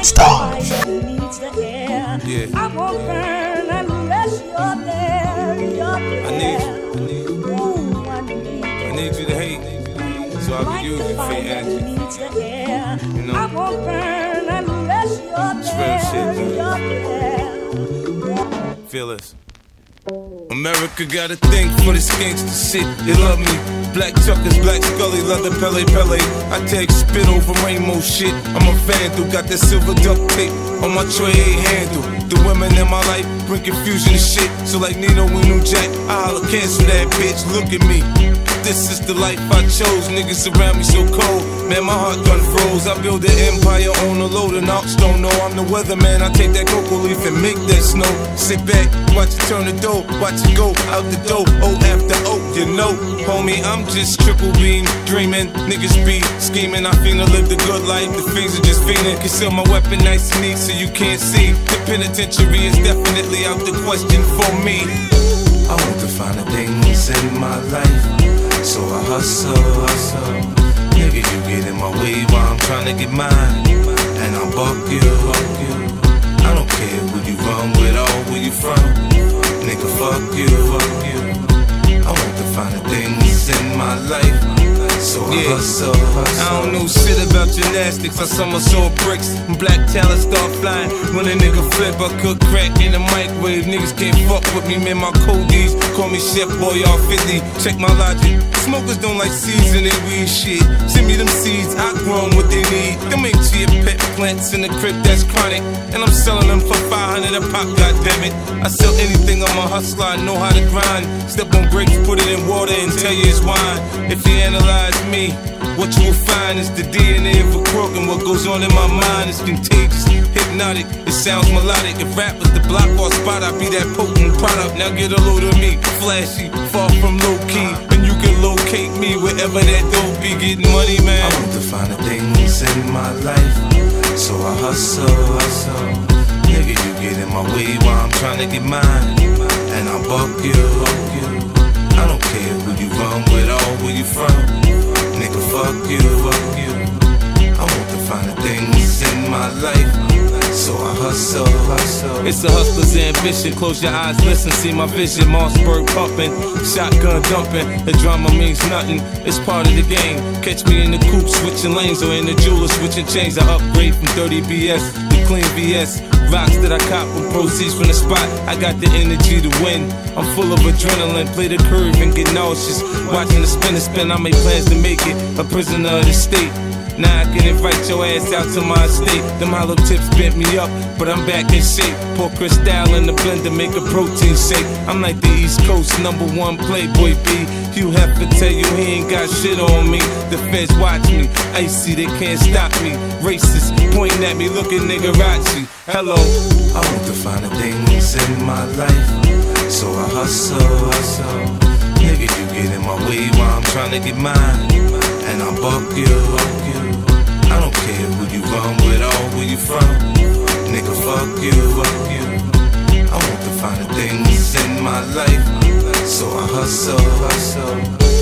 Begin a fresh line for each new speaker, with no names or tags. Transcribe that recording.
Stars.
Yeah.
I won't burn unless you're there.
I need you to hate, so I can use you for your energy. You know?
I won't burn unless you're
real shit,
there.
Feel this. America got a thing for this gangsta shit. They love me. Black Chuckers, Black Scully, leather Pele Pele. I take spit over rainbow shit. I'm a vandal, got that silver duct tape on my tray handle. The women in my life bring confusion to shit. So like Nino and New Jack, I holla, cancel that bitch. Look at me. This is the life I chose. Niggas around me so cold. Man, my heart done froze. I build an empire on a load and ops don't know I'm the weatherman. I take that cocoa leaf and make that snow. Sit back, watch it turn the dough. Watch it go out the dough. O after O, you know. Homie, I'm just triple beam dreaming. Niggas be scheming. I finna live the good life. The fiends are just fiending. Conceal my weapon nice and neat so you can't see. The penitentiary is definitely out the question for me. I want to find the things in my life, so I hustle. Nigga, you get in my way while I'm trying to get mine, and I'll buck you. I don't care who you run with or where you from. Nigga, fuck you. I want to find the things in my life, so I hustle. I don't know shit about gymnastics. I somersault bricks and black talent start flying. When a nigga flip, I cook crack in the microwave. Niggas can't fuck with me, man. My codies call me Chef Boy R50. Check my logic. Smokers don't like seeds in their weed shit. Send me them seeds, I grow them what they need. Them ain't chia pet plants in the crib that's chronic, and I'm selling them for 500 a pop, goddammit. I sell anything, I'm a hustler, I know how to grind. Step on grapes, put it in water and tell you it's wine. If you analyze me, what you will find is the DNA of a crook, and what goes on in my mind is contagious, hypnotic, it sounds melodic. If rap was the block or spot, I'd be that potent product. Now get a load of me, flashy, far from low key, and you can locate me wherever that dope be. Getting money, man. I want to find the things in my life, so I hustle. Nigga, you get in my way while I'm trying to get mine, and I'll buck you. I don't care who you run with or where you from. Nigga, fuck you. I want to find the things in my life, so I hustle. It's a hustler's ambition. Close your eyes, listen, see my vision. Mossberg pumping, shotgun dumping. The drama means nothing, it's part of the game. Catch me in the coupe switching lanes, or in the jeweler switching chains. I upgrade from dirty BS to clean VS. Rocks that I cop with proceeds from the spot. I got the energy to win. I'm full of adrenaline. Play the curve and get nauseous. Watching the spin, I make plans to make it a prisoner of the state. Now I can invite your ass out to my estate. Them hollow tips bent me up, but I'm back in shape. Pour Cristal in the blender, make a protein shake. I'm like the East Coast #1 Playboy B. Hugh Hefner tell you he ain't got shit on me. The feds watch me, icy, they can't stop me. Racist, pointing at me, looking nigga-rachi. Hello, I want to find the things in my life, so I hustle. Nigga, you get in my way while I'm trying to get mine, and I'll buck you. I don't care who you run with or where you from. Nigga, fuck you. I want to find the things in my life, so I hustle.